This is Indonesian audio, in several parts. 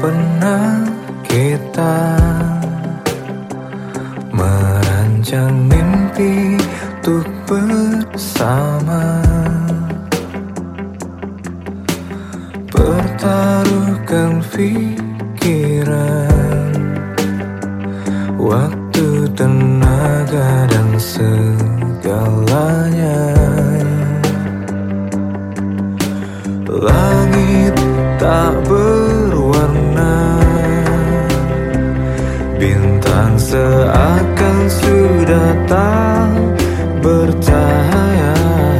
pernah kita merancang mimpi untuk bersama, pertaruhkan pikiran, waktu, tenaga, dan segalanya. Langit tak berwarna, bintang seakan sudah tak bercahaya,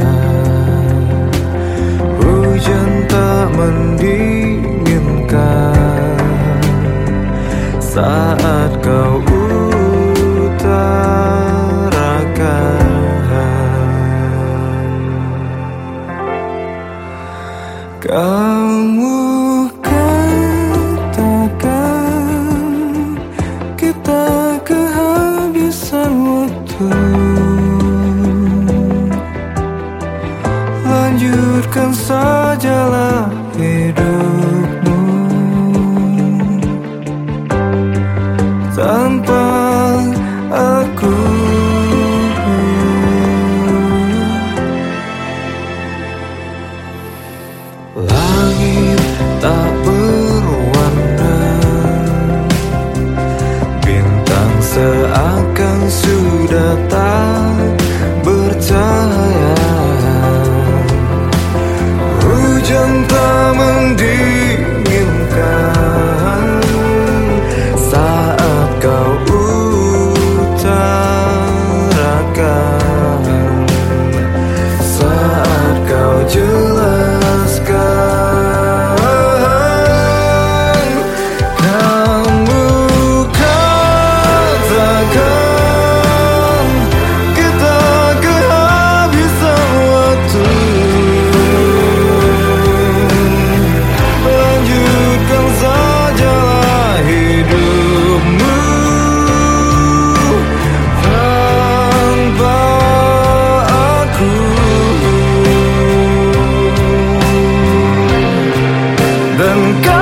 hujan tak mendinginkan saat kau utarakan. Kamu katakan kita kehabisan waktu, lanjutkan sajalah hidupmu tanpa aku. Langit tak berwarna, bintang seakan sudah tak bercahaya, hujan tak mendinginkan saat kau utarakan, saat kau jelaskan. Kamu katakan kita kehabisan waktu, lanjutkan sajalah hidupmu tanpa aku. Dan